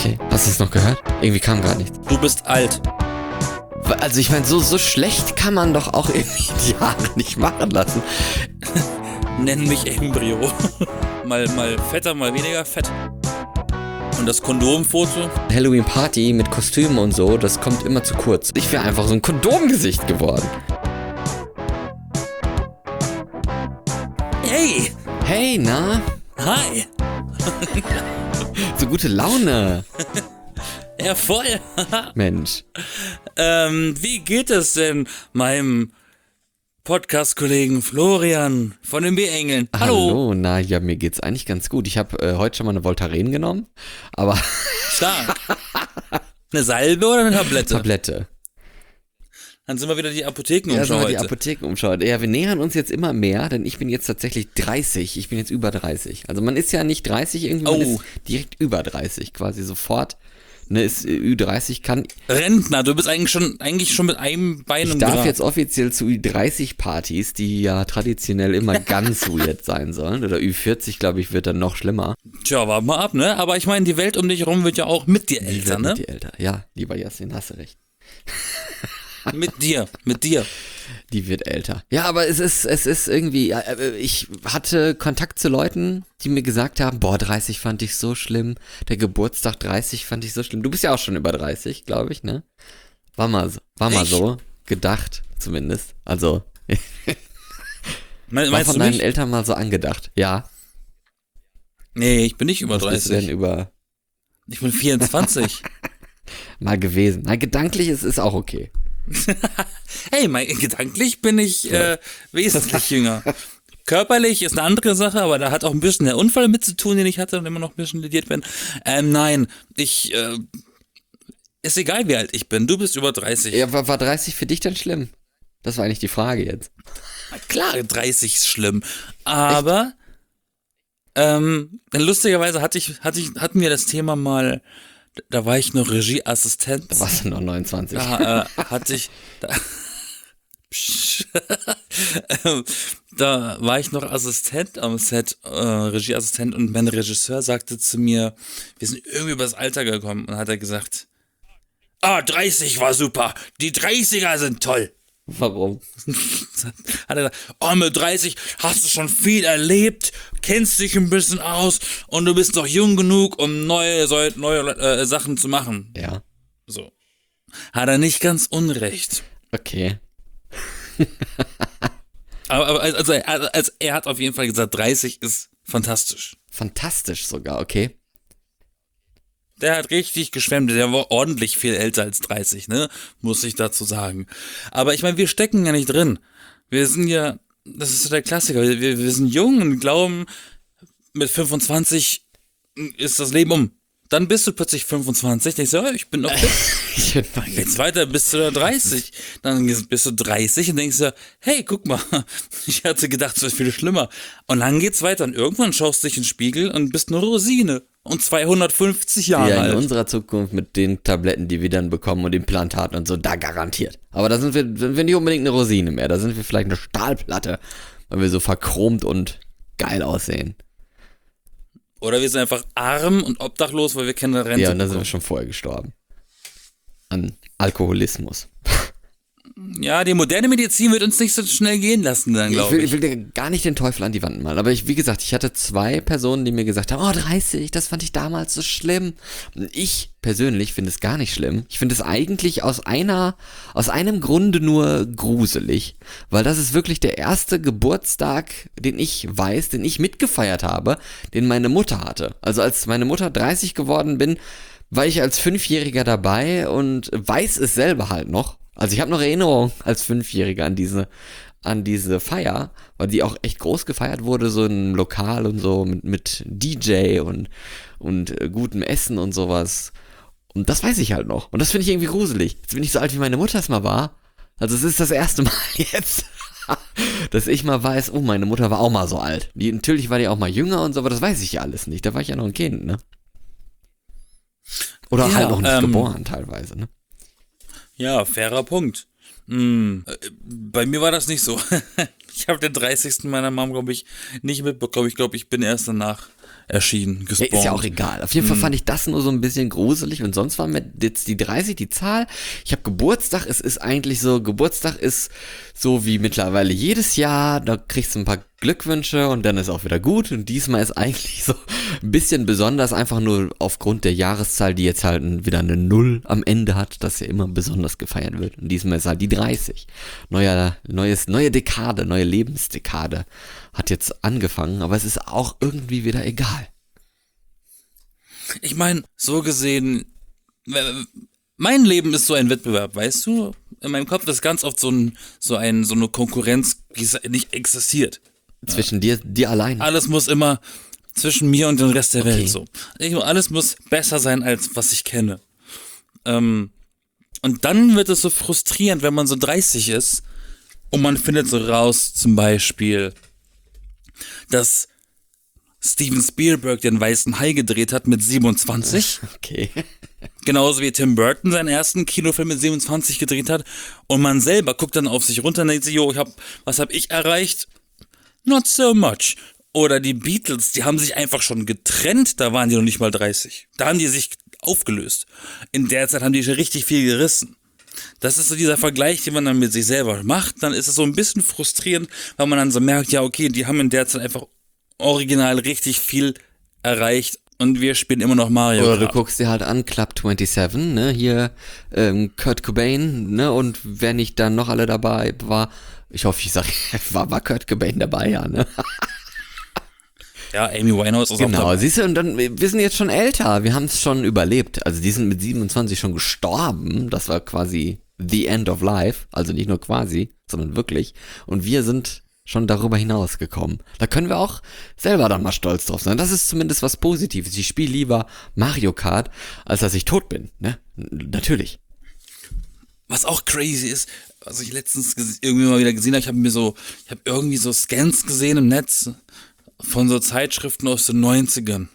Okay, hast du es noch gehört? Irgendwie kam gar nichts. Du bist alt. Also ich meine, so schlecht kann man doch auch irgendwie die Haare nicht machen lassen. Nenn mich Embryo. mal fetter, mal weniger fett. Und das Kondomfoto? Halloween-Party mit Kostümen und so, das kommt immer zu kurz. Ich wäre einfach so ein Kondomgesicht geworden. Hey! Hey, na? Hi! So gute Laune. Ja, voll. Mensch. Wie geht es denn meinem Podcast-Kollegen Florian von den B-Engeln? Hallo, na ja, mir geht's eigentlich ganz gut. Ich habe heute schon mal eine Voltaren genommen, aber... Stark. Eine Salbe oder eine Tablette? Tablette. Dann sind wir wieder die Apothekenumschau heute. Die Apothekenumschau. Ja, wir nähern uns jetzt immer mehr, denn ich bin jetzt tatsächlich 30. Ich bin jetzt über 30. Also man ist ja nicht 30 irgendwie, man ist direkt über 30, quasi sofort. Ne, ist Ü30 kann... Rentner, du bist eigentlich schon mit einem Bein im Ich darf Grab. jetzt offiziell zu Ü30-Partys, die ja traditionell immer ganz weird sein sollen. Oder Ü40, glaube ich, wird dann noch schlimmer. Tja, warte mal ab, ne? Aber ich meine, die Welt um dich herum wird ja auch mit dir älter, ne? Mit dir älter. Ja, lieber Jasmin, hast du recht. Mit dir. Die wird älter. Ja, aber es ist irgendwie, ich hatte Kontakt zu Leuten, die mir gesagt haben, boah, 30 fand ich so schlimm, der Geburtstag 30 fand ich so schlimm. Du bist ja auch schon über 30, glaube ich, ne? War mal so, gedacht zumindest. Also, war Meinst von du deinen nicht? Eltern mal so angedacht. Ja. Nee, ich bin nicht über Was bist du 30. denn über Ich bin 24. mal gewesen? Na, gedanklich ist auch okay. Hey, gedanklich bin ich wesentlich jünger. Körperlich ist eine andere Sache, aber da hat auch ein bisschen der Unfall mit zu tun, den ich hatte und immer noch ein bisschen lediert bin. Nein, ist egal, wie alt ich bin. Du bist über 30. Ja, war 30 für dich dann schlimm? Das war eigentlich die Frage jetzt. Klar, 30 ist schlimm. Aber lustigerweise hatten wir das Thema mal, da war ich noch Regieassistent. Da warst du noch 29. Da war ich noch Assistent am Set, Regieassistent, und mein Regisseur sagte zu mir, wir sind irgendwie über das Alter gekommen, und hat er gesagt, 30 war super, die 30er sind toll. Warum? Hat er gesagt, mit 30 hast du schon viel erlebt, kennst dich ein bisschen aus und du bist noch jung genug, um neue Sachen zu machen. Ja. So. Hat er nicht ganz unrecht. Okay. Aber also er hat auf jeden Fall gesagt, 30 ist fantastisch. Fantastisch sogar, okay. Der hat richtig geschwemmt, der war ordentlich viel älter als 30, ne? Muss ich dazu sagen. Aber ich meine, wir stecken ja nicht drin. Wir sind ja, das ist so der Klassiker, wir sind jung und glauben, mit 25 ist das Leben um. Dann bist du plötzlich 25, denkst du, ich bin noch fit. Geht's weiter bis zu der 30. Dann bist du 30 und denkst du, hey, guck mal, ich hatte gedacht, es wird viel schlimmer. Und dann geht's weiter und irgendwann schaust du dich in den Spiegel und bist eine Rosine. Und 250 Jahre alt. Ja, in unserer Zukunft mit den Tabletten, die wir dann bekommen und Implantaten und so, da garantiert. Aber da sind wir nicht unbedingt eine Rosine mehr, da sind wir vielleicht eine Stahlplatte, weil wir so verchromt und geil aussehen. Oder wir sind einfach arm und obdachlos, weil wir keine Rente Ja, und da sind bekommen. wir schon vorher gestorben. An Alkoholismus. Ja, die moderne Medizin wird uns nicht so schnell gehen lassen, dann glaube ich. Ich will dir gar nicht den Teufel an die Wand malen, aber wie gesagt, ich hatte 2 Personen, die mir gesagt haben, 30, das fand ich damals so schlimm. Und ich persönlich finde es gar nicht schlimm. Ich finde es eigentlich aus einem Grunde nur gruselig, weil das ist wirklich der erste Geburtstag, den ich mitgefeiert habe, den meine Mutter hatte. Also als meine Mutter 30 geworden bin, war ich als 5-Jähriger dabei und weiß es selber halt noch. Also ich habe noch Erinnerung als 5-Jähriger an diese Feier, weil die auch echt groß gefeiert wurde, so im Lokal und so mit DJ und gutem Essen und sowas. Und das weiß ich halt noch. Und das finde ich irgendwie gruselig. Jetzt bin ich so alt, wie meine Mutter es mal war. Also es ist das erste Mal jetzt, dass ich mal weiß, oh, meine Mutter war auch mal so alt. Natürlich war die auch mal jünger und so, aber das weiß ich ja alles nicht. Da war ich ja noch ein Kind, ne? Oder halt noch nicht geboren teilweise, ne? Ja, fairer Punkt. Bei mir war das nicht so. Ich habe den 30. meiner Mom, glaube ich, nicht mitbekommen. Ich glaube, ich bin erst danach erschienen, Ja, ist ja auch egal. Auf jeden Fall fand ich das nur so ein bisschen gruselig und sonst war mir jetzt die 30 die Zahl. Ich habe Geburtstag, es ist eigentlich so, Geburtstag ist so wie mittlerweile jedes Jahr, da kriegst du ein paar Glückwünsche und dann ist auch wieder gut und diesmal ist eigentlich so ein bisschen besonders, einfach nur aufgrund der Jahreszahl, die jetzt halt wieder eine Null am Ende hat, das ja immer besonders gefeiert wird und diesmal ist halt die 30. Neue Dekade, neue Lebensdekade hat jetzt angefangen, aber es ist auch irgendwie wieder egal. Ich meine, so gesehen, mein Leben ist so ein Wettbewerb, weißt du? In meinem Kopf ist ganz oft so eine Konkurrenz, die nicht existiert. Zwischen dir allein. Alles muss immer zwischen mir und dem Rest der Welt so. Alles muss besser sein, als was ich kenne. Und dann wird es so frustrierend, wenn man so 30 ist und man findet so raus, zum Beispiel, dass Steven Spielberg den Weißen Hai gedreht hat mit 27. Okay. Genauso wie Tim Burton seinen ersten Kinofilm mit 27 gedreht hat. Und man selber guckt dann auf sich runter und denkt sich, was hab ich erreicht? Not so much. Oder die Beatles, die haben sich einfach schon getrennt, da waren die noch nicht mal 30. Da haben die sich aufgelöst. In der Zeit haben die schon richtig viel gerissen. Das ist so dieser Vergleich, den man dann mit sich selber macht. Dann ist es so ein bisschen frustrierend, weil man dann so merkt, ja okay, die haben in der Zeit einfach original richtig viel erreicht und wir spielen immer noch Mario Kart. Oder du guckst dir halt an, Club 27, ne, hier Kurt Cobain, ne, und wer nicht dann noch alle dabei war, ich hoffe, war Kurt Cobain dabei, ja, ne? Ja, Amy Winehouse ist auch dabei. Genau, siehst du, und dann, wir sind jetzt schon älter, wir haben es schon überlebt, also die sind mit 27 schon gestorben, das war quasi the end of life, also nicht nur quasi, sondern wirklich, und wir sind schon darüber hinaus gekommen. Da können wir auch selber dann mal stolz drauf sein. Das ist zumindest was Positives. Ich spiele lieber Mario Kart, als dass ich tot bin, ne? Natürlich. Was auch crazy ist, was ich letztens irgendwie mal wieder gesehen habe, ich habe irgendwie so Scans gesehen im Netz von so Zeitschriften aus den 90ern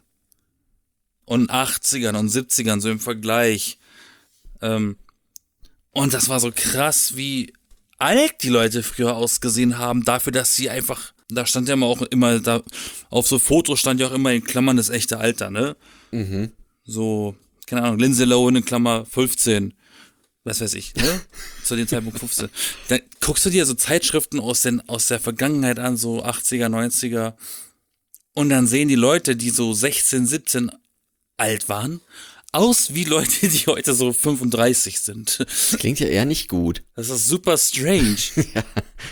und 80ern und 70ern, so im Vergleich. Und das war so krass, wie alt die Leute früher ausgesehen haben, dafür, dass sie einfach, da stand ja immer, da auf so Fotos stand ja auch immer in Klammern das echte Alter, ne? Mhm. So, keine Ahnung, Lindsay Lohan in Klammer 15, was weiß ich, ne? Zu dem Zeitpunkt 15. Dann guckst du dir so Zeitschriften aus der Vergangenheit an, so 80er, 90er, und dann sehen die Leute, die so 16, 17 alt waren, aus wie Leute, die heute so 35 sind. Das klingt ja eher nicht gut. Das ist super strange. Ja.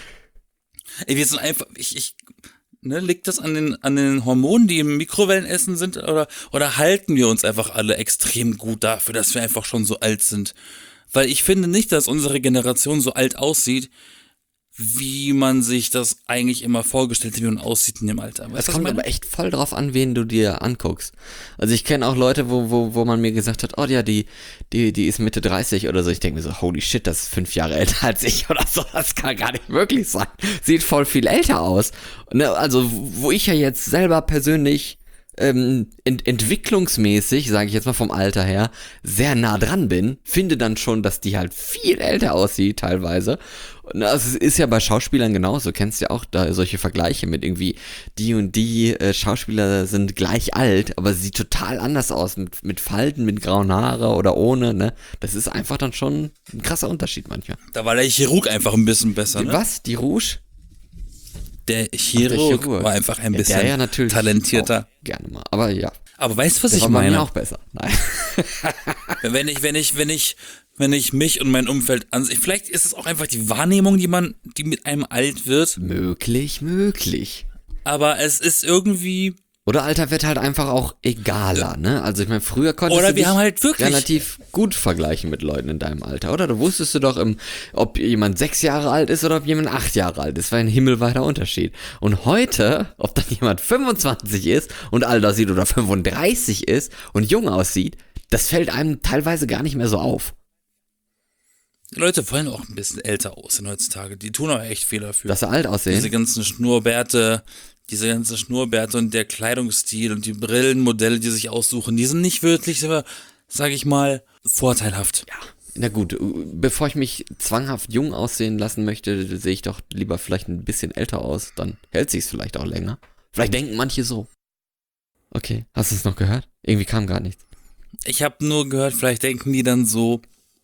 Ey, wir sind einfach, liegt das an den Hormonen, die im Mikrowellenessen sind, oder halten wir uns einfach alle extrem gut dafür, dass wir einfach schon so alt sind? Weil ich finde nicht, dass unsere Generation so alt aussieht, wie man sich das eigentlich immer vorgestellt hat, wie man aussieht in dem Alter. Es kommt aber echt voll drauf an, wen du dir anguckst. Also ich kenne auch Leute, wo man mir gesagt hat, oh ja, die ist Mitte 30 oder so. Ich denke mir so, holy shit, das ist 5 Jahre älter als ich oder so. Das kann gar nicht wirklich sein. Sieht voll viel älter aus. Also wo ich ja jetzt selber persönlich entwicklungsmäßig, sage ich jetzt mal vom Alter her, sehr nah dran bin, finde dann schon, dass die halt viel älter aussieht teilweise. Und das ist ja bei Schauspielern genauso, kennst ja auch da solche Vergleiche mit irgendwie die und die Schauspieler sind gleich alt, aber sie sieht total anders aus, mit Falten, mit grauen Haare oder ohne, ne? Das ist einfach dann schon ein krasser Unterschied manchmal. Da war der Chirurg einfach ein bisschen besser, ne? Was? Die Rouge? Der Chirurg war einfach ein bisschen natürlich talentierter. Gerne mal, aber ja. Aber weißt du, was ich war meine? Bei mir auch besser. Nein. wenn ich mich und mein Umfeld ansehe, vielleicht ist es auch einfach die Wahrnehmung, die mit einem alt wird. Möglich. Aber es ist irgendwie. Oder Alter wird halt einfach auch egaler, ne? Also ich meine, früher konntest du dich halt relativ gut vergleichen mit Leuten in deinem Alter, oder? Du wusstest du doch, ob jemand 6 Jahre alt ist oder ob jemand 8 Jahre alt ist. Das war ein himmelweiter Unterschied. Und heute, ob dann jemand 25 ist und alt aussieht oder 35 ist und jung aussieht, das fällt einem teilweise gar nicht mehr so auf. Die Leute wollen auch ein bisschen älter aussehen heutzutage. Die tun auch echt viel dafür. Dass sie alt aussehen? Diese ganzen Schnurrbärte und der Kleidungsstil und die Brillenmodelle, die sich aussuchen, die sind nicht wirklich, sag ich mal, vorteilhaft. Ja, na gut, bevor ich mich zwanghaft jung aussehen lassen möchte, sehe ich doch lieber vielleicht ein bisschen älter aus, dann hält sich's vielleicht auch länger. Vielleicht denken manche so. Okay. Hast du es noch gehört? Irgendwie kam gar nichts. Ich habe nur gehört, vielleicht denken die dann so,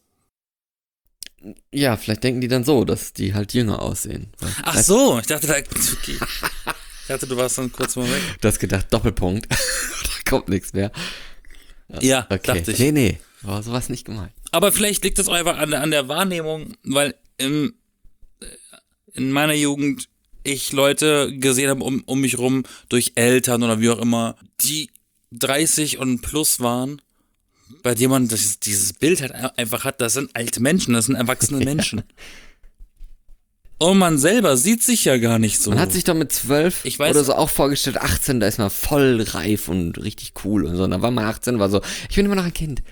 Ja, vielleicht denken die dann so, dass die halt jünger aussehen. ach so, ich dachte, okay. Ich dachte, du warst dann kurz mal weg. Du hast gedacht, Doppelpunkt. Da kommt nichts mehr. Ja, Okay. dachte ich. Nee. War sowas nicht gemeint. Aber vielleicht liegt das auch einfach an der Wahrnehmung, weil in meiner Jugend ich Leute gesehen habe um mich rum, durch Eltern oder wie auch immer, die 30 und plus waren, bei denen man dieses Bild halt einfach hat, das sind alte Menschen, das sind erwachsene Menschen. Und man selber sieht sich ja gar nicht so. Man hat sich doch mit 12 Ich weiß- oder so auch vorgestellt, 18, da ist man voll reif und richtig cool und so. Und dann war man 18, war so, ich bin immer noch ein Kind.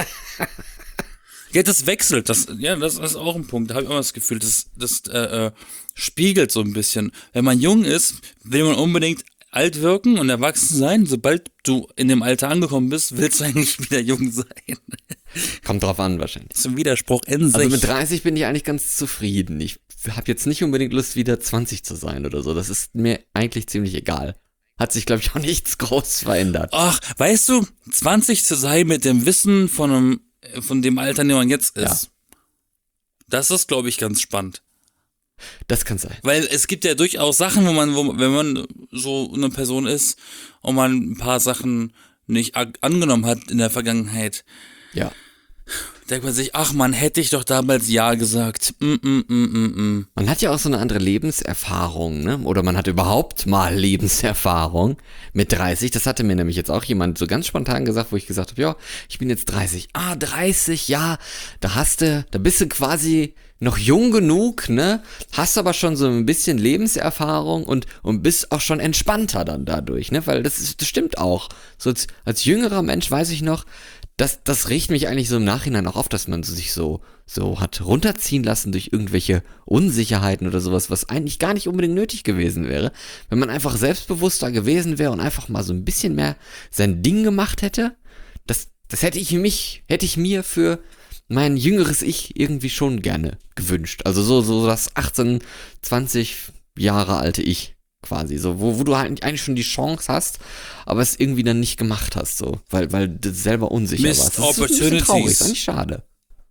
Ja, das wechselt, das ist auch ein Punkt, da habe ich auch das Gefühl, das spiegelt so ein bisschen. Wenn man jung ist, will man unbedingt alt wirken und erwachsen sein. Sobald du in dem Alter angekommen bist, willst du eigentlich wieder jung sein. Kommt drauf an wahrscheinlich. Das ist ein Widerspruch in sich. Also mit 30 bin ich eigentlich ganz zufrieden. Ich habe jetzt nicht unbedingt Lust, wieder 20 zu sein oder so. Das ist mir eigentlich ziemlich egal. Hat sich, glaube ich, auch nichts groß verändert. Ach, weißt du, 20 zu sein mit dem Wissen von dem Alter, in dem man jetzt ist, das ist, glaube ich, ganz spannend. Das kann sein. Weil es gibt ja durchaus Sachen, wenn man so eine Person ist und man ein paar Sachen nicht angenommen hat in der Vergangenheit, Ja. denkt man sich, ach man, hätte ich doch damals Ja gesagt. Man hat ja auch so eine andere Lebenserfahrung, ne? Oder man hat überhaupt mal Lebenserfahrung mit 30. Das hatte mir nämlich jetzt auch jemand so ganz spontan gesagt, wo ich gesagt habe, ja, ich bin jetzt 30. 30, ja, da bist du quasi noch jung genug, ne? Hast aber schon so ein bisschen Lebenserfahrung und bist auch schon entspannter dann dadurch, ne? Weil das stimmt auch. So als jüngerer Mensch weiß ich noch, das regt mich eigentlich so im Nachhinein auch auf, dass man sich so hat runterziehen lassen durch irgendwelche Unsicherheiten oder sowas, was eigentlich gar nicht unbedingt nötig gewesen wäre. Wenn man einfach selbstbewusster gewesen wäre und einfach mal so ein bisschen mehr sein Ding gemacht hätte, das hätte ich mir für mein jüngeres Ich irgendwie schon gerne gewünscht. Also so das 18, 20 Jahre alte Ich. Quasi, so, wo du halt eigentlich schon die Chance hast, aber es irgendwie dann nicht gemacht hast, so, weil du selber unsicher Missed warst. Das ist ein bisschen traurig, Opportunities. ist eigentlich schade.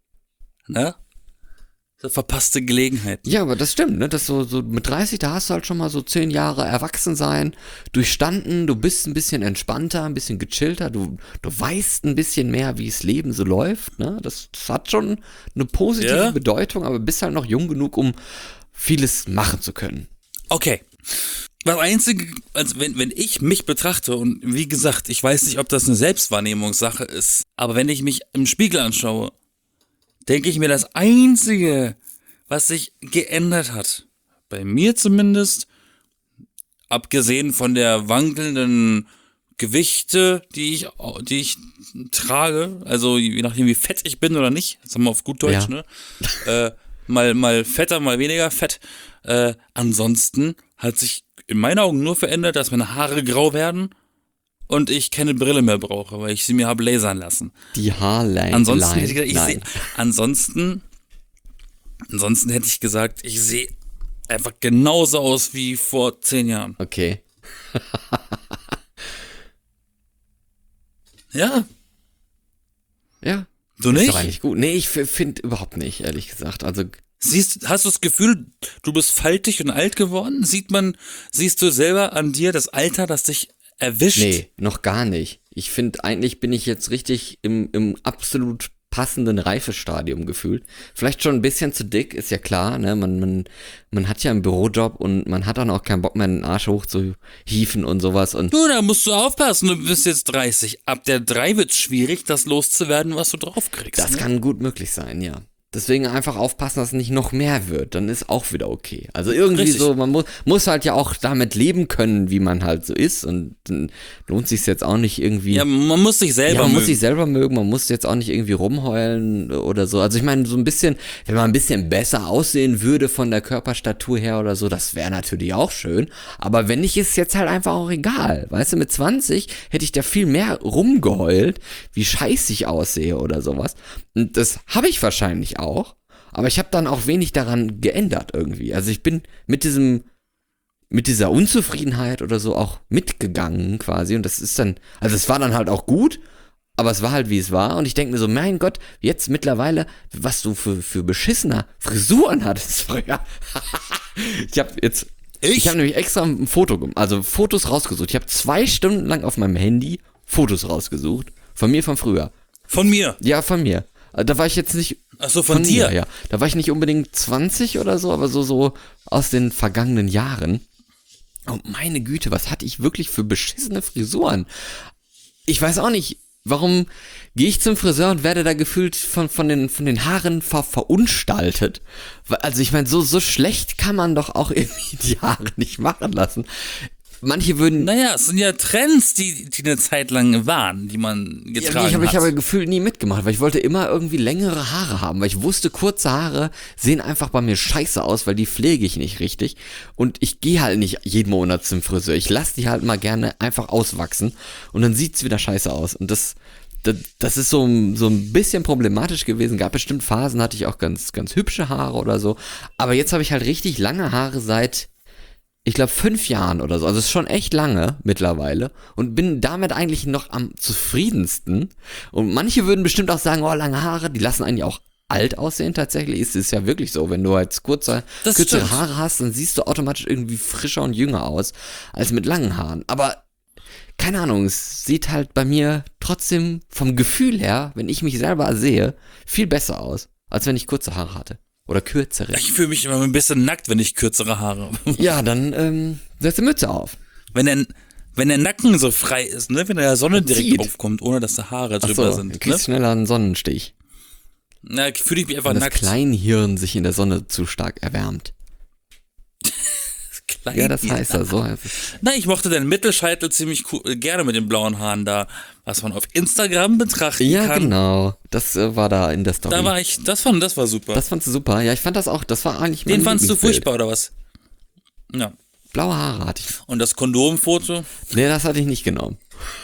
Ne? So verpasste Gelegenheit. Ja, aber das stimmt, ne, das so mit 30, da hast du halt schon mal so 10 Jahre Erwachsensein durchstanden, du bist ein bisschen entspannter, ein bisschen gechillter, du weißt ein bisschen mehr, wie das Leben so läuft, ne, das hat schon eine positive Bedeutung, aber bist halt noch jung genug, um vieles machen zu können. Okay. Das Einzige, also wenn ich mich betrachte, und wie gesagt, ich weiß nicht, ob das eine Selbstwahrnehmungssache ist, aber wenn ich mich im Spiegel anschaue, denke ich mir, das Einzige, was sich geändert hat, bei mir zumindest, abgesehen von der wankelnden Gewichte, die ich trage, also je nachdem wie fett ich bin oder nicht, sagen wir auf gut Deutsch, Ja. ne? Mal fetter, mal weniger fett. Ansonsten hat sich in meinen Augen nur verändert, dass meine Haare grau werden und ich keine Brille mehr brauche, weil ich sie mir habe lasern lassen. Die Haarline. Ansonsten hätte ich gesagt, Nein. ansonsten hätte ich gesagt, ich sehe einfach genauso aus wie vor 10 Jahren. Okay. Ja, Ja. du Ist nicht? doch eigentlich gut. Nee, ich finde überhaupt nicht, ehrlich gesagt. Also, Hast du das Gefühl, du bist faltig und alt geworden? Siehst du selber an dir das Alter, das dich erwischt? nee, noch gar nicht. Ich finde, eigentlich bin ich jetzt richtig im absolut passenden Reifestadium gefühlt. Vielleicht schon ein bisschen zu dick, ist ja klar, ne? Man hat ja einen Bürojob und man hat dann auch keinen Bock mehr, den Arsch hoch zu hieven und sowas. Und Du, da musst du aufpassen, du bist jetzt 30. Ab der 3 wird's schwierig, das loszuwerden, was du draufkriegst. das ne? kann gut möglich sein, ja. Deswegen einfach aufpassen, dass es nicht noch mehr wird. Dann ist auch wieder okay. Also irgendwie Richtig. so, man muss halt ja auch damit leben können, wie man halt so ist. Und dann lohnt sich jetzt auch nicht irgendwie. Ja, man muss sich selber Ja, man muss mögen. sich selber mögen, man muss jetzt auch nicht irgendwie rumheulen oder so. Also ich meine, so ein bisschen, wenn man ein bisschen besser aussehen würde von der Körperstatur her oder so, das wäre natürlich auch schön. Aber wenn nicht, ist jetzt halt einfach auch egal. Weißt du, mit 20 hätte ich da viel mehr rumgeheult, wie scheiße ich aussehe oder sowas. Und das habe ich wahrscheinlich auch. Aber ich habe dann auch wenig daran geändert irgendwie. Also ich bin mit diesem mit dieser Unzufriedenheit oder so auch mitgegangen quasi. Und das ist dann, also es war dann halt auch gut, aber es war halt wie es war. Und ich denke mir so, mein Gott, jetzt mittlerweile, was du für beschissener Frisuren hattest früher. Ich habe nämlich extra ein also Fotos rausgesucht. Ich habe 2 Stunden lang auf meinem Handy Fotos rausgesucht. Von mir von früher. Von mir? Ja, von mir. Da war ich jetzt nicht. Ach so, von dir? Mir, ja. Da war ich nicht unbedingt 20 oder so, aber so aus den vergangenen Jahren. Und meine Güte, was hatte ich wirklich für beschissene Frisuren? Ich weiß auch nicht, warum gehe ich zum Friseur und werde da gefühlt von den Haaren verunstaltet. Also ich meine, so schlecht kann man doch auch irgendwie die Haare nicht machen lassen. Manche würden... Naja, es sind ja Trends, die eine Zeit lang waren, die man getragen hat. Ich habe gefühlt nie mitgemacht, weil ich wollte immer irgendwie längere Haare haben, weil ich wusste, kurze Haare sehen einfach bei mir scheiße aus, weil die pflege ich nicht richtig. Und ich gehe halt nicht jeden Monat zum Friseur. Ich lasse die halt mal gerne einfach auswachsen und dann sieht's wieder scheiße aus. Und das ist so ein bisschen problematisch gewesen. Gab bestimmt Phasen, hatte ich auch ganz, ganz hübsche Haare oder so. Aber jetzt habe ich halt richtig lange Haare seit... ich glaube 5 Jahren oder so, also es ist schon echt lange mittlerweile und bin damit eigentlich noch am zufriedensten. Und manche würden bestimmt auch sagen, oh, lange Haare, die lassen einen ja auch alt aussehen. Tatsächlich ist es ja wirklich so, wenn du jetzt kürzere Haare hast, dann siehst du automatisch irgendwie frischer und jünger aus als mit langen Haaren. Aber keine Ahnung, es sieht halt bei mir trotzdem vom Gefühl her, wenn ich mich selber sehe, viel besser aus, als wenn ich kurze Haare hatte. Oder kürzere. Ich fühle mich immer ein bisschen nackt, wenn ich kürzere Haare habe. Ja, dann setz die Mütze auf. Wenn der Nacken so frei ist, ne, wenn der Sonne direkt aufkommt, ohne dass da Haare drüber sind. Du kriegst schneller einen Sonnenstich. Na, fühle ich mich einfach wenn nackt. Das Kleinhirn sich in der Sonne zu stark erwärmt. Ja, das heißt ja so. Na, ich mochte deinen Mittelscheitel ziemlich cool, gerne mit den blauen Haaren da, was man auf Instagram betrachten kann. Ja, genau. Das war da in der Story. Das war super. Das fandst du super. Ja, ich fand das auch, das war eigentlich Den fandst du furchtbar, oder was? Ja. Blaue Haare hatte ich. Und das Kondomfoto? Nee, das hatte ich nicht genommen.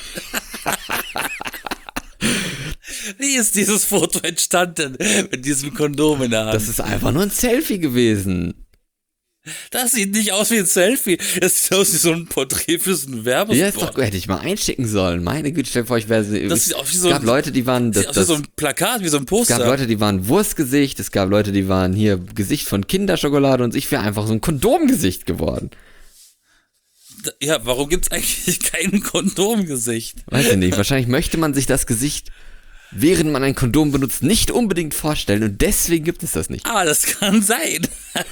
Wie ist dieses Foto entstanden mit diesem Kondom in der Hand? Das ist einfach nur ein Selfie gewesen. Das sieht nicht aus wie ein Selfie. Das sieht aus wie so ein Porträt für so einen Werbespot. Ja, ist doch, hätte ich mal einschicken sollen. Meine Güte, stell dir vor, ich wäre... Das sieht aus wie so es gab Leute, die waren... Das sieht aus wie so ein Plakat, wie so ein Poster. Es gab Leute, die waren Wurstgesicht. Es gab Leute, die waren hier Gesicht von Kinderschokolade. Und ich wäre einfach so ein Kondomgesicht geworden. Ja, warum gibt's eigentlich kein Kondomgesicht? Weiß ich nicht. Wahrscheinlich möchte man sich das Gesicht, während man ein Kondom benutzt, nicht unbedingt vorstellen. Und deswegen gibt es das nicht. Ah, das kann sein.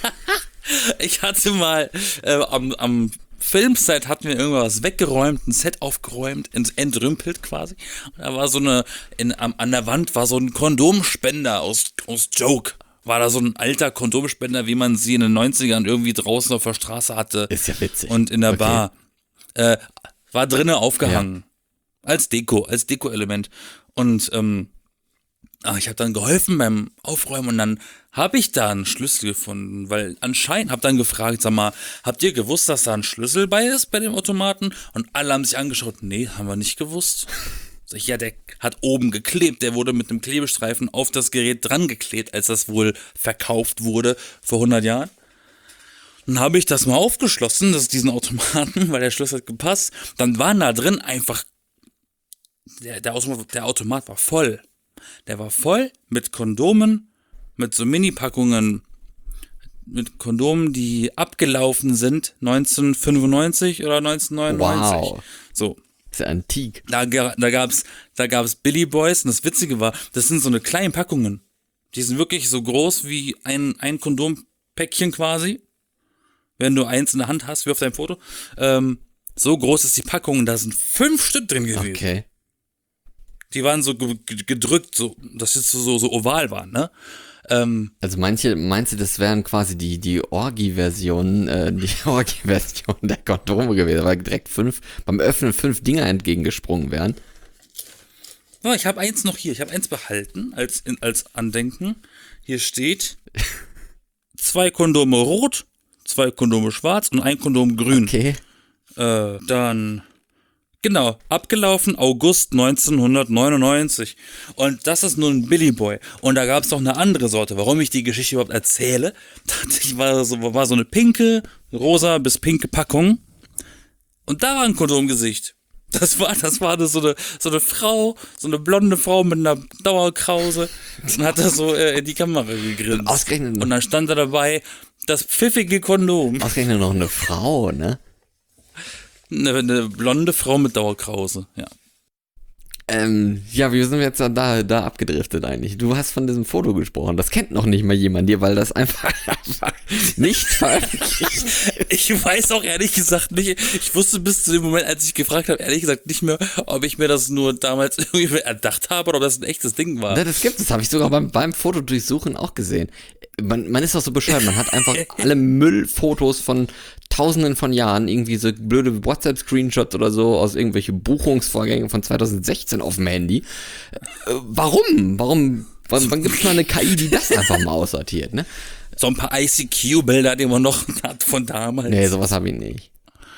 Ich hatte mal am Filmset hatten wir irgendwas weggeräumt, ein Set aufgeräumt, entrümpelt quasi. Und da war so an der Wand war so ein Kondomspender aus Joke. War da so ein alter Kondomspender, wie man sie in den 90ern irgendwie draußen auf der Straße hatte. Ist ja witzig. Und in der Bar. War drinnen aufgehangen. Ja. Als Deko-Element. Und ich habe dann geholfen beim Aufräumen und dann habe ich da einen Schlüssel gefunden, weil anscheinend habe dann gefragt, sag mal, habt ihr gewusst, dass da ein Schlüssel bei ist bei dem Automaten? Und alle haben sich angeschaut, nee, haben wir nicht gewusst. Sag ich, ja, der hat oben geklebt, der wurde mit einem Klebestreifen auf das Gerät dran geklebt, als das wohl verkauft wurde vor 100 Jahren. Dann habe ich das mal aufgeschlossen, diesen Automaten, weil der Schlüssel hat gepasst. Dann waren da drin einfach, der Automat war voll. Der war voll mit Kondomen, mit so Mini-Packungen, mit Kondomen, die abgelaufen sind 1995 oder 1999. Wow. So. Das ist ja antik. Da gab's Billy Boys und das Witzige war, das sind so eine kleinen Packungen. Die sind wirklich so groß wie ein Kondompäckchen quasi. Wenn du eins in der Hand hast, wie auf deinem Foto. So groß ist die Packung und da sind 5 Stück drin gewesen. Okay. Die waren so gedrückt, so, dass sie so oval waren, ne? Also meinst du, das wären quasi die Orgi-Version der Kondome gewesen, weil direkt beim Öffnen 5 Dinger entgegengesprungen wären? Ja, ich habe eins noch hier, ich habe eins behalten als Andenken. Hier steht 2 Kondome rot, 2 Kondome schwarz und 1 Kondom grün. Okay. Dann Genau, abgelaufen August 1999. Und das ist nur ein Billy Boy. Und da gab es noch eine andere Sorte. Warum ich die Geschichte überhaupt erzähle? Tatsächlich war so eine pinke, rosa bis pinke Packung. Und da war ein Kondomgesicht. Das war so eine Frau, so eine blonde Frau mit einer Dauerkrause und hat da so in die Kamera gegrinst. Ausgerechnet Und dann stand da dabei das pfiffige Kondom. Ausgerechnet noch eine Frau, ne? Eine blonde Frau mit Dauerkrause, ja. Ja, wie sind wir jetzt da abgedriftet eigentlich? Du hast von diesem Foto gesprochen. Das kennt noch nicht mal jemand hier, weil das einfach nicht veröffentlicht. Ich weiß auch ehrlich gesagt nicht, ich wusste bis zu dem Moment, als ich gefragt habe, ehrlich gesagt nicht mehr, ob ich mir das nur damals irgendwie erdacht habe oder ob das ein echtes Ding war. Ja, das gibt es, habe ich sogar beim Fotodurchsuchen auch gesehen. Man ist doch so bescheuert, man hat einfach alle Müllfotos von Tausenden von Jahren, irgendwie so blöde WhatsApp-Screenshots oder so aus irgendwelchen Buchungsvorgängen von 2016 auf dem Handy. Warum? Wann gibt es mal eine KI, die das einfach mal aussortiert, ne? So ein paar ICQ-Bilder, die man noch hat von damals. Nee, sowas habe ich nicht.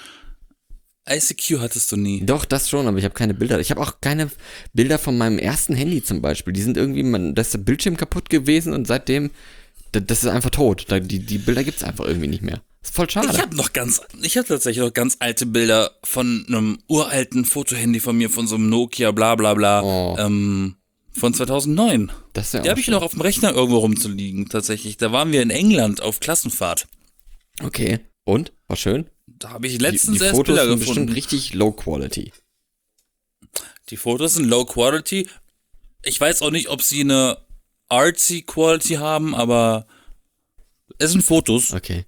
ICQ hattest du nie. Doch, das schon, aber ich habe keine Bilder. Ich habe auch keine Bilder von meinem ersten Handy zum Beispiel. Die sind irgendwie, da ist der Bildschirm kaputt gewesen und seitdem, das ist einfach tot. Die Bilder gibt's einfach irgendwie nicht mehr. Das ist voll schade. Ich habe tatsächlich noch ganz alte Bilder von einem uralten Fotohandy von mir, von so einem Nokia, bla bla bla, von 2009. Das ist ja Die habe ich noch auf dem Rechner irgendwo rumzuliegen, tatsächlich. Da waren wir in England auf Klassenfahrt. Okay, und? War schön? Da habe ich letztens die erst Fotos Bilder sind gefunden. bestimmt richtig low quality. Die Fotos sind low quality. Ich weiß auch nicht, ob sie eine artsy Quality haben, aber es sind Fotos. Okay.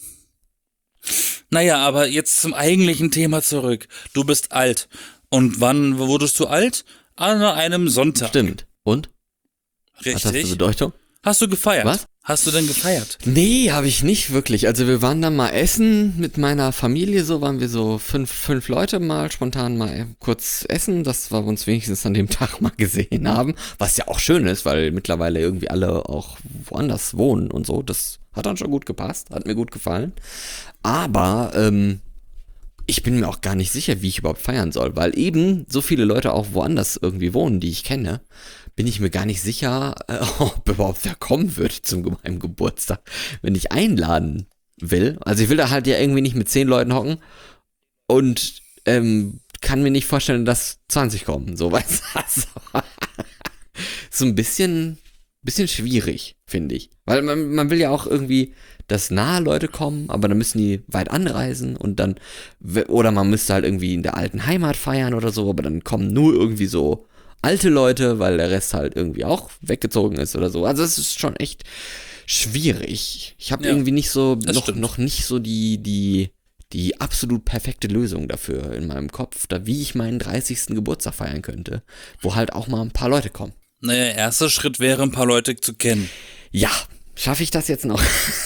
Naja, aber jetzt zum eigentlichen Thema zurück. Du bist alt. Und wann wurdest du alt? An einem Sonntag. Stimmt. Und? Was hat das für Richtig. Bedeutung? Hast du gefeiert? Was? Hast du denn gefeiert? Nee, habe ich nicht wirklich. Also wir waren dann mal essen mit meiner Familie, so waren wir so fünf Leute mal spontan mal kurz essen, dass wir uns wenigstens an dem Tag mal gesehen haben, was ja auch schön ist, weil mittlerweile irgendwie alle auch woanders wohnen und so. Das hat dann schon gut gepasst, hat mir gut gefallen. Aber ich bin mir auch gar nicht sicher, wie ich überhaupt feiern soll, weil eben so viele Leute auch woanders irgendwie wohnen, die ich kenne, bin ich mir gar nicht sicher, ob überhaupt wer kommen wird zu meinem Geburtstag, wenn ich einladen will. Also ich will da halt ja irgendwie nicht mit 10 Leuten hocken und kann mir nicht vorstellen, dass 20 kommen, so weißt du. Also, so ein bisschen schwierig, finde ich. Weil man will ja auch irgendwie, dass nahe Leute kommen, aber dann müssen die weit anreisen und dann, oder man müsste halt irgendwie in der alten Heimat feiern oder so, aber dann kommen nur irgendwie so alte Leute, weil der Rest halt irgendwie auch weggezogen ist oder so. Also es ist schon echt schwierig. Ich habe irgendwie nicht so, noch nicht so die absolut perfekte Lösung dafür in meinem Kopf, wie ich meinen 30. Geburtstag feiern könnte, wo halt auch mal ein paar Leute kommen. Naja, erster Schritt wäre, ein paar Leute zu kennen. Ja, schaffe ich das jetzt noch?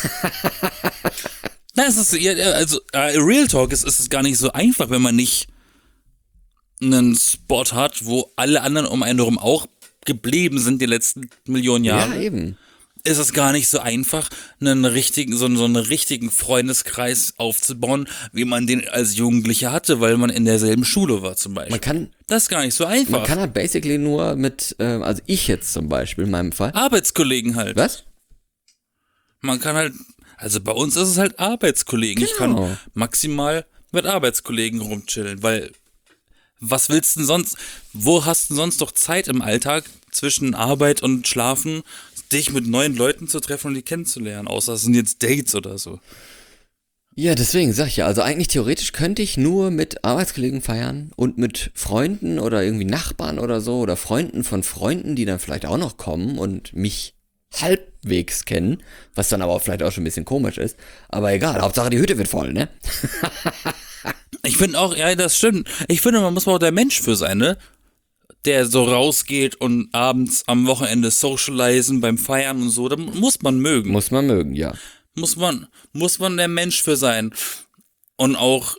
Na, es ist, also, Real Talk ist es gar nicht so einfach, wenn man nicht einen Spot hat, wo alle anderen um einen herum auch geblieben sind die letzten Millionen Jahre. Ja, eben. Ist es gar nicht so einfach, so einen richtigen Freundeskreis aufzubauen, wie man den als Jugendlicher hatte, weil man in derselben Schule war zum Beispiel. Das ist gar nicht so einfach. Man kann halt basically nur mit, also ich jetzt zum Beispiel in meinem Fall. Arbeitskollegen halt. Was? Man kann halt, also bei uns ist es halt Arbeitskollegen. Genau. Ich kann maximal mit Arbeitskollegen rumchillen, weil was willst du denn sonst, wo hast du denn sonst noch Zeit im Alltag zwischen Arbeit und Schlafen, dich mit neuen Leuten zu treffen und die kennenzulernen, außer es sind jetzt Dates oder so. Ja, deswegen sag ich ja, also eigentlich theoretisch könnte ich nur mit Arbeitskollegen feiern und mit Freunden oder irgendwie Nachbarn oder so oder Freunden von Freunden, die dann vielleicht auch noch kommen und mich halbwegs kennen, was dann aber vielleicht auch schon ein bisschen komisch ist, aber egal, Hauptsache die Hütte wird voll, ne? Ich finde auch, ja, das stimmt. Ich finde, man muss auch der Mensch für sein, ne? Der so rausgeht und abends am Wochenende socialisen beim Feiern und so, da muss man mögen. Muss man mögen, ja. Muss man der Mensch für sein. Und auch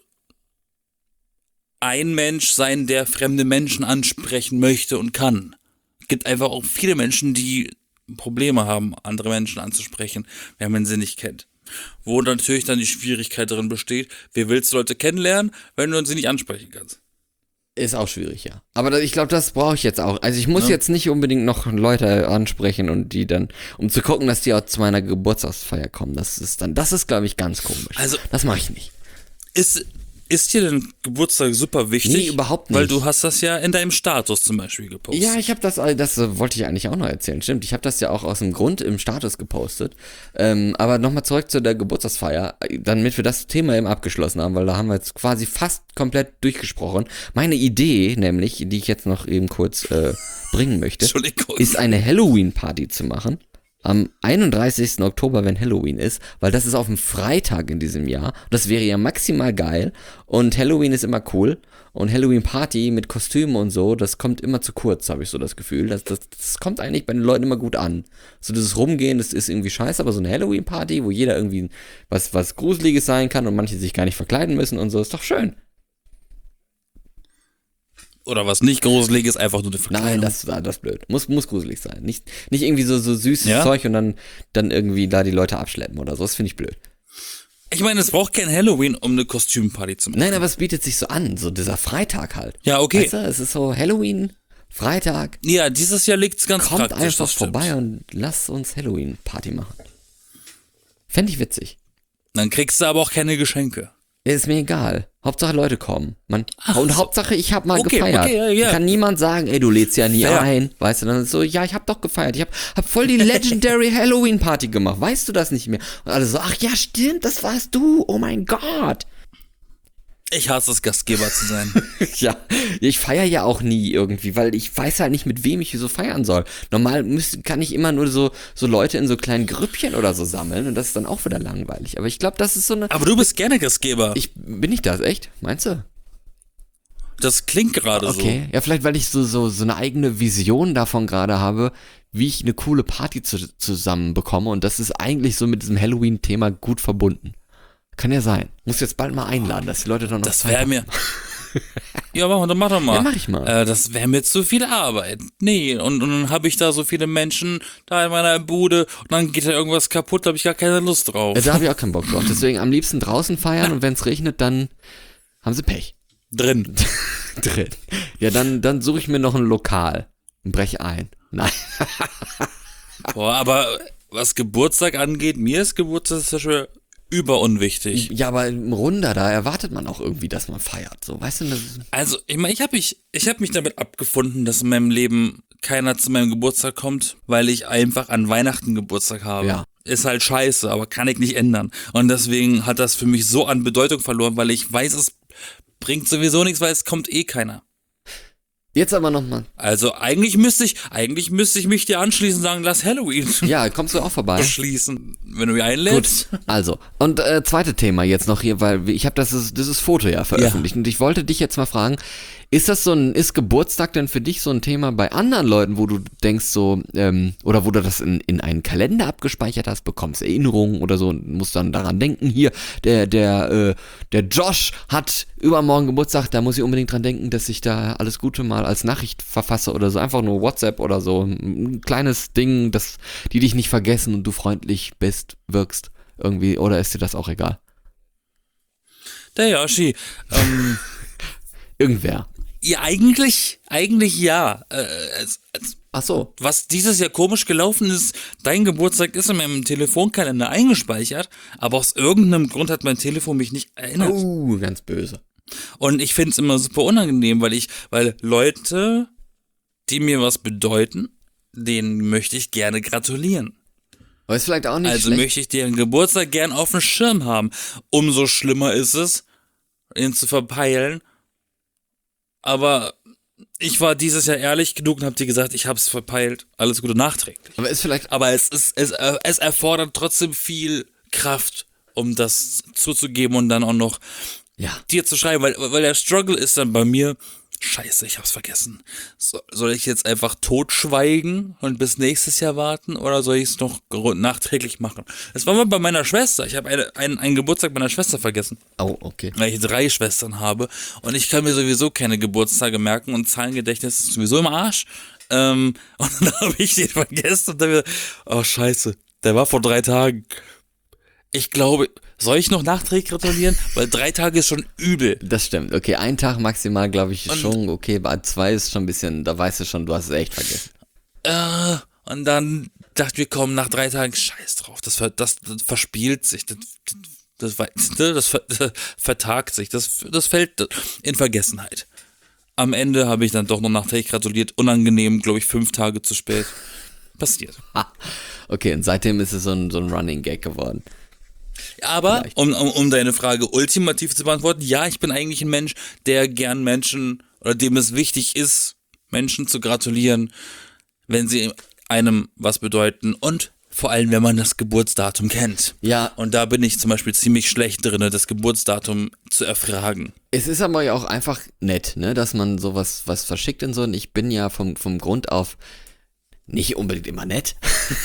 ein Mensch sein, der fremde Menschen ansprechen möchte und kann. Es gibt einfach auch viele Menschen, die Probleme haben, andere Menschen anzusprechen, wenn man sie nicht kennt. Wo natürlich dann die Schwierigkeit darin besteht, wie willst du Leute kennenlernen, wenn du sie nicht ansprechen kannst? Ist auch schwierig, ja. Aber ich glaube, das brauche ich jetzt auch. Also ich muss Ne? jetzt nicht unbedingt noch Leute ansprechen und die dann, um zu gucken, dass die auch zu meiner Geburtstagsfeier kommen. Das ist, glaube ich, ganz komisch. Also das mache ich nicht. Ist dir denn Geburtstag super wichtig? Nee, überhaupt nicht. Weil du hast das ja in deinem Status zum Beispiel gepostet. Ja, ich habe das wollte ich eigentlich auch noch erzählen. Stimmt, ich habe das ja auch aus dem Grund im Status gepostet. Aber nochmal zurück zu der Geburtstagsfeier, damit wir das Thema eben abgeschlossen haben, weil da haben wir jetzt quasi fast komplett durchgesprochen. Meine Idee, nämlich, die ich jetzt noch eben kurz bringen möchte, Entschuldigung. ist eine Halloween-Party zu machen. Am 31. Oktober, wenn Halloween ist, weil das ist auf dem Freitag in diesem Jahr. Das wäre ja maximal geil. Und Halloween ist immer cool. Und Halloween-Party mit Kostümen und so, das kommt immer zu kurz, habe ich so das Gefühl. Das kommt eigentlich bei den Leuten immer gut an. So dieses Rumgehen, das ist irgendwie scheiße, aber so eine Halloween-Party, wo jeder irgendwie was Gruseliges sein kann und manche sich gar nicht verkleiden müssen und so, ist doch schön. Oder was nicht gruselig ist, einfach nur eine Verkleidung. Nein, das ist blöd. Muss gruselig sein. Nicht irgendwie so süßes Ja? Zeug und dann irgendwie da die Leute abschleppen oder so. Das finde ich blöd. Ich meine, es braucht kein Halloween, um eine Kostümparty zu machen. Nein, aber es bietet sich so an, so dieser Freitag halt. Ja, okay. Weißt du, es ist so Halloween, Freitag, Ja, dieses Jahr liegt's ganz kommt praktisch. einfach das stimmt. vorbei und lass uns Halloween-Party machen. Fände ich witzig. Dann kriegst du aber auch keine Geschenke. Ist mir egal. Hauptsache Leute kommen. Und so. Hauptsache ich hab mal Okay, gefeiert. okay, ja. Kann niemand sagen, ey, du lädst ja nie Fair. ein. Weißt du, dann ist so, ja, ich hab doch gefeiert. Ich hab voll die Legendary Halloween Party gemacht. Weißt du das nicht mehr? Und alle so, ach ja, stimmt, das warst du. Oh mein Gott. Ich hasse es, Gastgeber zu sein. Ja, ich feiere ja auch nie irgendwie, weil ich weiß halt nicht, mit wem ich so feiern soll. Normal kann ich immer nur so Leute in so kleinen Grüppchen oder so sammeln und das ist dann auch wieder langweilig. Aber ich glaube, das ist so eine... Aber du bist gerne Gastgeber. Bin ich das, echt? Meinst du? Das klingt gerade Okay, ja, vielleicht, weil ich so eine eigene Vision davon gerade habe, wie ich eine coole Party zusammen bekomme und das ist eigentlich so mit diesem Halloween-Thema gut verbunden. Kann ja sein. Muss jetzt bald mal einladen, dass die Leute dann noch Das Zeit wäre haben. mir... Ja, mach doch mal. Ja, mach ich mal. Das wäre mir zu viel Arbeit. Nee, und dann habe ich da so viele Menschen da in meiner Bude und dann geht da irgendwas kaputt, da habe ich gar keine Lust drauf. Da habe ich auch keinen Bock drauf. Deswegen am liebsten draußen feiern und wenn es regnet, dann haben sie Pech. Drin. Drin. Ja, dann suche ich mir noch ein Lokal und breche ein. Nein. Boah, aber was Geburtstag angeht, mir ist Geburtstag zum Beispiel überunwichtig. Ja, aber im Runder, da erwartet man auch irgendwie, dass man feiert. So, weißt du, das ist, Also, ich meine, ich hab mich damit abgefunden, dass in meinem Leben keiner zu meinem Geburtstag kommt, weil ich einfach an Weihnachten Geburtstag habe. Ja. Ist halt scheiße, aber kann ich nicht ändern. Und deswegen hat das für mich so an Bedeutung verloren, weil ich weiß, es bringt sowieso nichts, weil es kommt eh keiner. jetzt aber nochmal. Also eigentlich müsste ich mich dir anschließen und sagen, lass Halloween Ja, kommst du auch vorbei? beschließen, wenn du mich einlädst. Also, und zweite Thema jetzt noch hier, weil ich habe dieses Foto ja veröffentlicht und ich wollte dich jetzt mal fragen, ist Geburtstag denn für dich so ein Thema bei anderen Leuten, wo du denkst so, oder wo du das in einen Kalender abgespeichert hast, bekommst Erinnerungen oder so und musst dann daran denken, hier, der Josh hat übermorgen Geburtstag, da muss ich unbedingt dran denken, dass ich da alles Gute mal als Nachricht verfasse oder so, einfach nur WhatsApp oder so, ein kleines Ding, dass die dich nicht vergessen und du freundlich wirkst irgendwie, oder ist dir das auch egal? Der Yoshi, Irgendwer. ja, eigentlich ja. Ach so. Was dieses Jahr komisch gelaufen ist, dein Geburtstag ist in meinem Telefonkalender eingespeichert, aber aus irgendeinem Grund hat mein Telefon mich nicht erinnert. Ganz böse. Und ich finde es immer super unangenehm, weil Leute, die mir was bedeuten, denen möchte ich gerne gratulieren. Aber ist vielleicht auch nicht Also schlecht. möchte ich deren Geburtstag gern auf dem Schirm haben. Umso schlimmer ist es, ihn zu verpeilen. Aber ich war dieses Jahr ehrlich genug und hab dir gesagt, ich hab's verpeilt. Alles Gute nachträglich. Aber ist vielleicht Aber es erfordert trotzdem viel Kraft, um das zuzugeben und dann auch noch ja. dir zu schreiben, weil der Struggle ist dann bei mir, scheiße, ich hab's vergessen. Soll ich jetzt einfach totschweigen und bis nächstes Jahr warten oder soll ich es noch nachträglich machen? Das war mal bei meiner Schwester. Ich habe einen Geburtstag meiner Schwester vergessen, Oh, okay. weil ich 3 Schwestern habe und ich kann mir sowieso keine Geburtstage merken und Zahlengedächtnis ist sowieso im Arsch. Und dann habe ich den vergessen und dann wieder, oh scheiße, der war vor 3 Tagen. Ich glaube, Soll ich noch nachträglich gratulieren? Weil 3 Tage ist schon übel. Das stimmt. Okay, ein Tag maximal, glaube ich, ist Und- schon okay. Bei 2 ist schon ein bisschen, da weißt du schon, du hast es echt vergessen. Und dann dachten wir, komm, nach 3 Tagen, scheiß drauf, das verspielt sich, das vertagt sich, das fällt in Vergessenheit. Am Ende habe ich dann doch noch nachträglich gratuliert, unangenehm, glaube ich, 5 Tage zu spät. Passiert. Okay, und seitdem ist es so ein Running Gag geworden. Aber, um deine Frage ultimativ zu beantworten, ja, ich bin eigentlich ein Mensch, der gern Menschen, oder dem es wichtig ist, Menschen zu gratulieren, wenn sie einem was bedeuten und vor allem, wenn man das Geburtsdatum kennt. Ja. Und da bin ich zum Beispiel ziemlich schlecht drin, das Geburtsdatum zu erfragen. Es ist aber ja auch einfach nett, ne, dass man sowas was verschickt und so. Und ich bin ja vom Grund auf nicht unbedingt immer nett.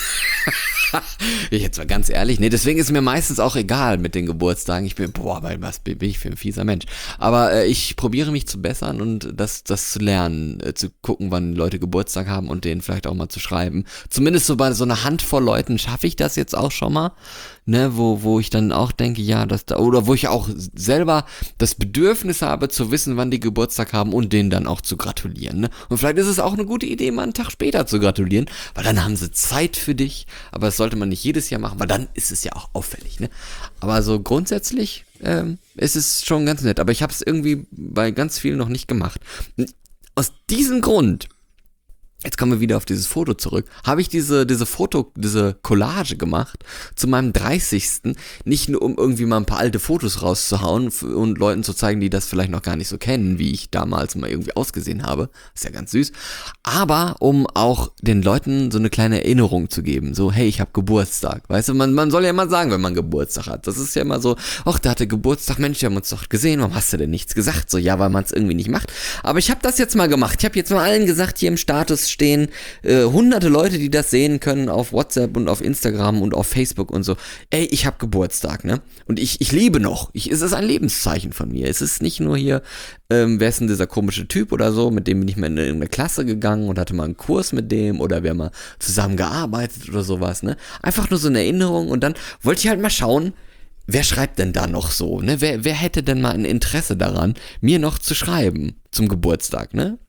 Ich jetzt mal ganz ehrlich, nee, deswegen ist mir meistens auch egal mit den Geburtstagen. Ich bin, was bin ich für ein fieser Mensch. Aber ich probiere mich zu bessern und das zu lernen, zu gucken, wann Leute Geburtstag haben und denen vielleicht auch mal zu schreiben. Zumindest so bei so einer Handvoll Leuten schaffe ich das jetzt auch schon mal, ne, wo ich dann auch denke, ja, oder wo ich auch selber das Bedürfnis habe zu wissen, wann die Geburtstag haben und denen dann auch zu gratulieren, ne? Und vielleicht ist es auch eine gute Idee, mal einen Tag später zu gratulieren, weil dann haben sie Zeit für dich, aber das sollte man nicht jedes Jahr machen, weil dann ist es ja auch auffällig, ne? Aber so grundsätzlich ist es schon ganz nett, aber ich habe es irgendwie bei ganz vielen noch nicht gemacht. Aus diesem Grund, jetzt kommen wir wieder auf dieses Foto zurück, habe ich diese Collage gemacht zu meinem 30. Nicht nur, um irgendwie mal ein paar alte Fotos rauszuhauen und Leuten zu zeigen, die das vielleicht noch gar nicht so kennen, wie ich damals mal irgendwie ausgesehen habe. Ist ja ganz süß. Aber um auch den Leuten so eine kleine Erinnerung zu geben. So, hey, ich habe Geburtstag. Weißt du, man soll ja immer sagen, wenn man Geburtstag hat. Das ist ja immer so, ach, der hatte Geburtstag, Mensch, wir haben uns doch gesehen, warum hast du denn nichts gesagt? So, ja, weil man es irgendwie nicht macht. Aber ich habe das jetzt mal gemacht. Ich habe jetzt mal allen gesagt, hier im Status stehen hunderte Leute, die das sehen können auf WhatsApp und auf Instagram und auf Facebook und so. Ey, ich habe Geburtstag, ne? Und ich lebe noch. Es ist ein Lebenszeichen von mir. Es ist nicht nur hier, wer ist denn dieser komische Typ oder so, mit dem bin ich mal in eine Klasse gegangen und hatte mal einen Kurs mit dem oder wir haben mal zusammen gearbeitet oder sowas, ne? Einfach nur so eine Erinnerung und dann wollte ich halt mal schauen, wer schreibt denn da noch so, ne? Wer hätte denn mal ein Interesse daran, mir noch zu schreiben zum Geburtstag, ne?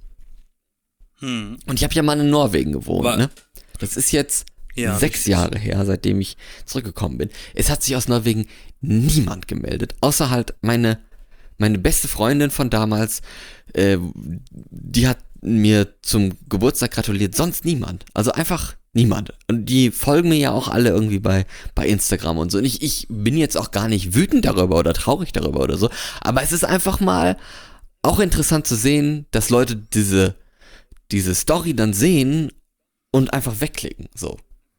Und ich habe ja mal in Norwegen gewohnt, ne? Das ist jetzt 6 Jahre her, seitdem ich zurückgekommen bin. Es hat sich aus Norwegen niemand gemeldet, außer halt meine beste Freundin von damals, die hat mir zum Geburtstag gratuliert, sonst niemand. Also einfach niemand. Und die folgen mir ja auch alle irgendwie bei Instagram und so. Und ich bin jetzt auch gar nicht wütend darüber oder traurig darüber oder so, aber es ist einfach mal auch interessant zu sehen, dass Leute diese Story dann sehen und einfach wegklicken, so.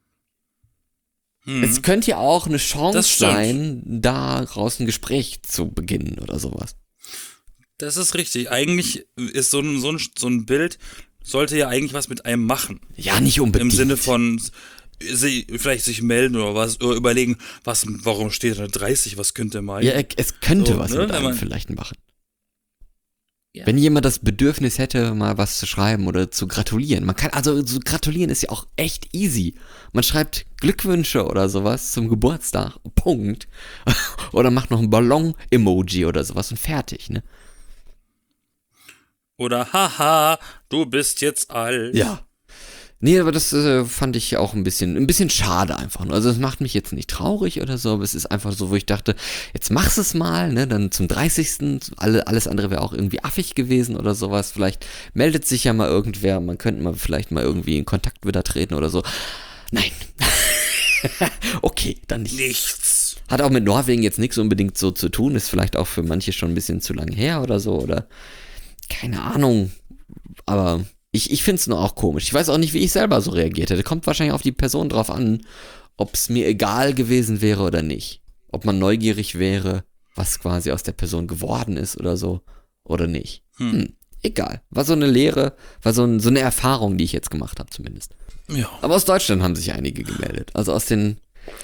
Es könnte ja auch eine Chance sein, daraus ein Gespräch zu beginnen oder sowas. Das ist richtig. Eigentlich ist so ein Bild, sollte ja eigentlich was mit einem machen. Ja, nicht unbedingt. Im Sinne von vielleicht sich melden oder was, oder überlegen, warum steht da 30, was könnte mal. Ja, es könnte so, was ne, mit einem vielleicht machen. Ja. Wenn jemand das Bedürfnis hätte, mal was zu schreiben oder zu gratulieren. Man kann, also so gratulieren ist ja auch echt easy. Man schreibt Glückwünsche oder sowas zum Geburtstag, Punkt. Oder macht noch ein Ballon-Emoji oder sowas und fertig, ne? Oder haha, du bist jetzt alt. Ja. Nee, aber das fand ich auch ein bisschen schade einfach nur. Also es macht mich jetzt nicht traurig oder so, aber es ist einfach so, wo ich dachte, jetzt mach's es mal, ne, dann zum 30. Alles andere wäre auch irgendwie affig gewesen oder sowas. Vielleicht meldet sich ja mal irgendwer, man könnte mal vielleicht mal irgendwie in Kontakt wieder treten oder so. Nein. Okay, dann nicht. Nichts. Hat auch mit Norwegen jetzt nichts unbedingt so zu tun, ist vielleicht auch für manche schon ein bisschen zu lange her oder so, oder keine Ahnung, aber ich finde es nur auch komisch. Ich weiß auch nicht, wie ich selber so reagiert hätte. Kommt wahrscheinlich auf die Person drauf an, ob es mir egal gewesen wäre oder nicht. Ob man neugierig wäre, was quasi aus der Person geworden ist oder so, oder nicht. Egal. War so eine Lehre, war so eine Erfahrung, die ich jetzt gemacht habe zumindest. Ja. Aber aus Deutschland haben sich einige gemeldet. Also aus den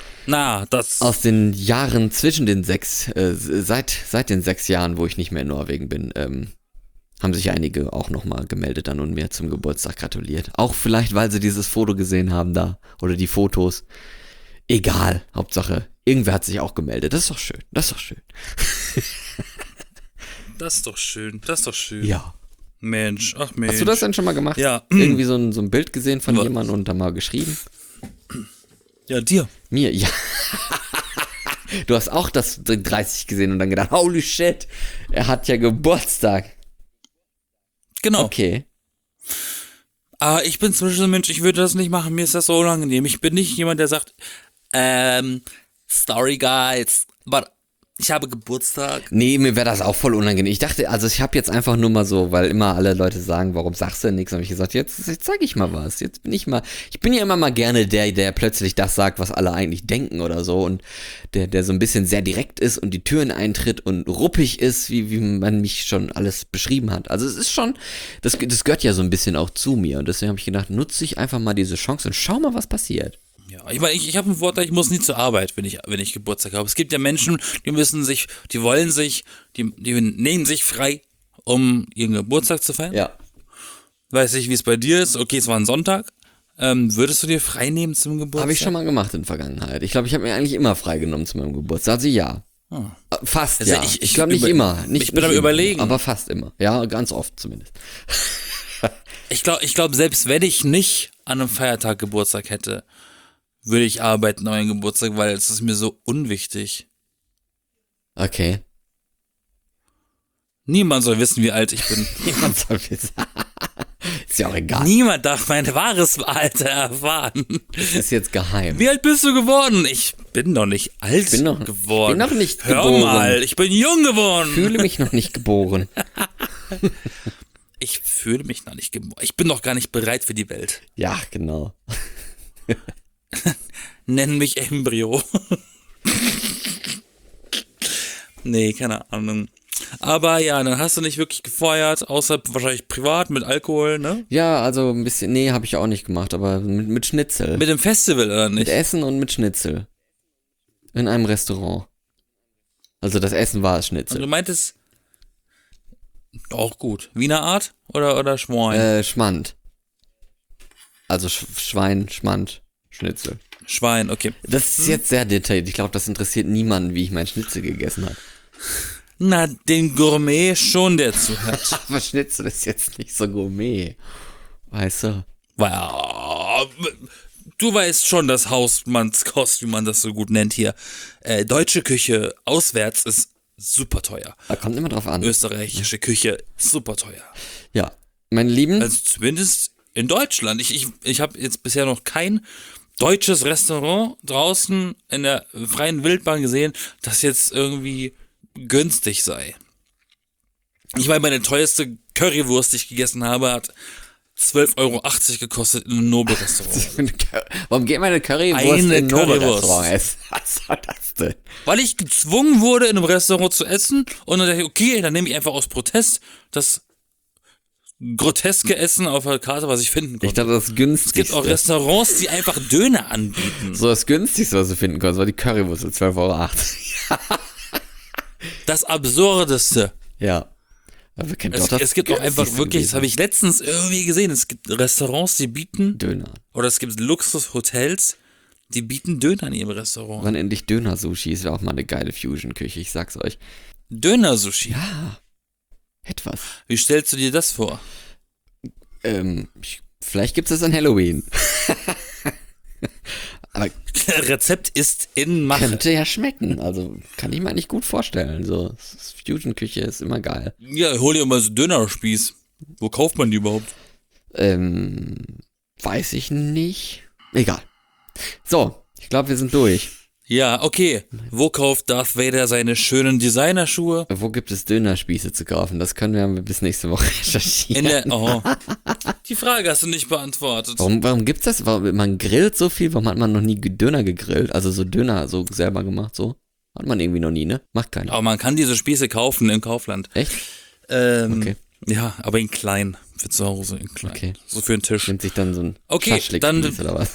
Jahren zwischen den 6, seit den 6 Jahren, wo ich nicht mehr in Norwegen bin, haben sich einige auch nochmal gemeldet dann und mir zum Geburtstag gratuliert. Auch vielleicht, weil sie dieses Foto gesehen haben da oder die Fotos. Egal, Hauptsache, irgendwer hat sich auch gemeldet. Das ist doch schön, das ist doch schön. Das ist doch schön, das ist doch schön. Ja. Mensch, ach Mensch. Hast du das denn schon mal gemacht? Ja. Irgendwie so ein Bild gesehen von Was? jemandem und da mal geschrieben? Ja, dir. Mir, ja. Du hast auch das 30 gesehen und dann gedacht, holy shit, er hat ja Geburtstag. Genau. Okay. Aber ich bin zum Beispiel so ein Mensch, ich würde das nicht machen, mir ist das so unangenehm. Ich bin nicht jemand, der sagt, sorry guys, but ich habe Geburtstag. Nee, mir wäre das auch voll unangenehm. Ich dachte, also ich habe jetzt einfach nur mal so, weil immer alle Leute sagen, warum sagst du denn nichts? Habe ich gesagt, jetzt zeige ich mal was. Jetzt bin ich bin ja immer mal gerne der plötzlich das sagt, was alle eigentlich denken oder so und der so ein bisschen sehr direkt ist und die Türen eintritt und ruppig ist, wie man mich schon alles beschrieben hat. Also es ist schon, das gehört ja so ein bisschen auch zu mir und deswegen habe ich gedacht, nutze ich einfach mal diese Chance und schau mal, was passiert. Ja, ich meine, ich habe einen Vorteil, ich muss nie zur Arbeit, wenn ich Geburtstag habe. Es gibt ja Menschen, die nehmen sich frei, um ihren Geburtstag zu feiern. Ja. Weiß ich, wie es bei dir ist. Okay, es war ein Sonntag. Würdest du dir frei nehmen zum Geburtstag? Habe ich schon mal gemacht in der Vergangenheit. Ich glaube, ich habe mir eigentlich immer freigenommen zu meinem Geburtstag. Also ja. Fast, Also ja. Ich glaube nicht immer. Ich bin am Überlegen. Aber fast immer. Ja, ganz oft zumindest. Ich glaube, selbst wenn ich nicht an einem Feiertag Geburtstag hätte, würde ich arbeiten an meinem Geburtstag, weil es ist mir so unwichtig. Okay. Niemand soll wissen, wie alt ich bin. Niemand soll wissen. Ist ja auch egal. Niemand darf mein wahres Alter erfahren. Das ist jetzt geheim. Wie alt bist du geworden? Ich bin noch nicht alt geworden. Ich bin noch nicht Hör geboren. mal, ich bin jung geworden. Ich fühle mich noch nicht geboren. Ich fühle mich noch nicht geboren. Ich bin noch gar nicht bereit für die Welt. Ja, genau. Nenn mich Embryo. Nee, keine Ahnung. Aber ja, dann hast du nicht wirklich gefeiert, außer wahrscheinlich privat mit Alkohol, ne? Ja, also ein bisschen, nee, habe ich auch nicht gemacht, aber mit Schnitzel. Mit dem Festival, oder Mit nicht? Essen und mit Schnitzel. In einem Restaurant. Also das Essen war Und Schnitzel. du meintest, auch gut. Wiener Art oder Schwein? Schmand. Also Schwein, Schmand, Schnitzel. Schwein, okay. Das ist jetzt sehr detailliert. Ich glaube, das interessiert niemanden, wie ich mein Schnitzel gegessen habe. Na, den Gourmet schon, der zuhört. Aber Schnitzel ist jetzt nicht so Gourmet. Weißt du? Weil, du weißt schon, das Hausmannskost, wie man das so gut nennt hier. Deutsche Küche auswärts ist super teuer. Da kommt immer drauf an. Österreichische Küche super teuer. Ja. Meine Lieben, Also zumindest in Deutschland. Ich habe jetzt bisher noch kein deutsches Restaurant draußen in der freien Wildbahn gesehen, das jetzt irgendwie günstig sei. Ich meine, meine teuerste Currywurst, die ich gegessen habe, hat 12,80 Euro gekostet in einem Nobel-Restaurant. warum geht meine Currywurst Eine in ein Currywurst. Nobel-Restaurant essen? Was soll das denn? Weil ich gezwungen wurde, in einem Restaurant zu essen und dann dachte ich, okay, dann nehme ich einfach aus Protest das groteske Essen auf der Karte, was ich finden Ich konnte. dachte, das günstigste. Es gibt auch Restaurants, die einfach Döner anbieten. So das günstigste, was du finden konntest, war die Currywurst für 12,80 Euro. Das Absurdeste. Ja. Aber wir kennen doch das Es gibt auch einfach günstigste wirklich, das gewesen. habe ich letztens irgendwie gesehen, es gibt Restaurants, die bieten, Döner. oder es gibt Luxushotels, die bieten Döner in ihrem Restaurant. Wann endlich Döner-Sushi ist ja auch mal eine geile Fusion-Küche, ich sag's euch. Döner-Sushi. Ja. Etwas. Wie stellst du dir das vor? Vielleicht gibt's das an Halloween. Aber Rezept ist in Mache. könnte ja schmecken. Also kann ich mir eigentlich gut vorstellen. So, Fusion-Küche ist immer geil. Ja, hol dir mal so Dönerspieß. Wo kauft man die überhaupt? Weiß ich nicht. Egal. So, ich glaube, wir sind durch. Ja, okay. Wo kauft Darth Vader seine schönen Designerschuhe? Wo gibt es Dönerspieße zu kaufen? Das können wir bis nächste Woche recherchieren. Die Frage hast du nicht beantwortet. Warum gibt's das? Man grillt so viel, warum hat man noch nie Döner gegrillt? Also so Döner so selber gemacht, so? Hat man irgendwie noch nie, ne? Macht keiner. Aber man kann diese Spieße kaufen im Kaufland. Echt? Okay. Ja, aber in klein. Für zu Hause in klein. Okay. So für einen Tisch. Nimmt sich dann so ein Okay, Schaschlik-Spieß oder was?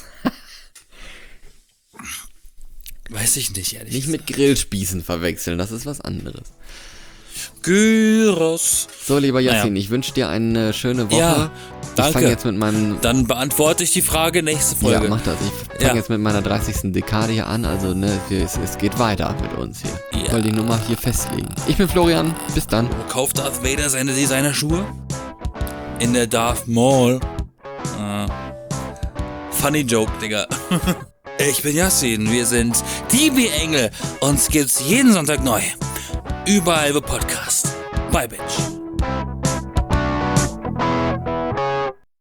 Weiß ich nicht, ehrlich Nicht mit Grillspießen verwechseln, das ist was anderes. Gyros. So, lieber Yassin, ich wünsche dir eine schöne Woche. Ja, danke. Ich fange jetzt mit meinem... Dann beantworte ich die Frage nächste Folge. Ja, mach das. Ich fange jetzt mit meiner 30. Dekade hier an. Also, ne, es geht weiter mit uns hier. Ja. Ich wollte die Nummer hier festlegen. Ich bin Florian. Bis dann. Wo kauft Darth Vader seine Designerschuhe? In der Darth Mall. Funny Joke, Digga. Ich bin Yassin, wir sind die B-Engel. Uns gibt's jeden Sonntag neu. Überall wo Podcast. Bye, Bitch.